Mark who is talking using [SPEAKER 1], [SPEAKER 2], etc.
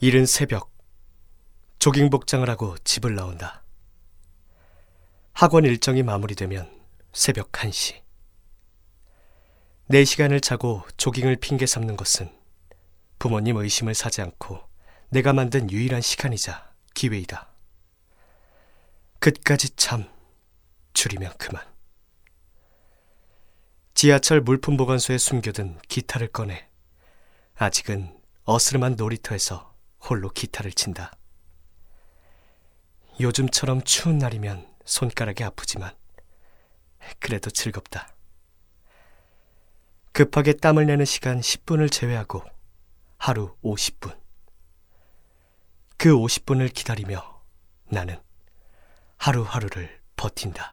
[SPEAKER 1] 이른 새벽, 조깅 복장을 하고 집을 나온다. 학원 일정이 마무리되면 새벽 1시. 4시간을 자고 조깅을 핑계 삼는 것은 부모님 의심을 사지 않고 내가 만든 유일한 시간이자 기회이다. 그까지 참, 줄이면 그만. 지하철 물품 보관소에 숨겨둔 기타를 꺼내 아직은 어스름한 놀이터에서 홀로 기타를 친다. 요즘처럼 추운 날이면 손가락이 아프지만 그래도 즐겁다. 급하게 땀을 내는 시간 10분을 제외하고 하루 50분. 그 50분을 기다리며 나는 하루하루를 버틴다.